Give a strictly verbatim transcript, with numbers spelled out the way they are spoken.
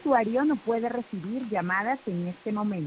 usuario no puede recibir llamadas en este momento.